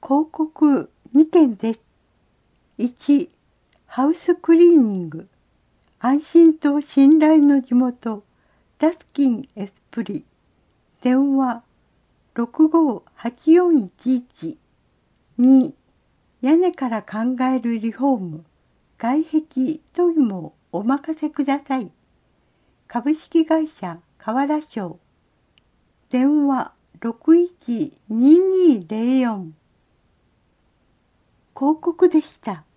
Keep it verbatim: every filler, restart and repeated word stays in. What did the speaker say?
広告にけんです。いち、ハウスクリーニング。安心と信頼の地元、ダスキンエスプリ。電話、ろくごはちよんいちいち。に、屋根から考えるリフォーム、外壁といもお任せください。株式会社河原商。電話、ろくいちにーにーぜろよん。広告でした。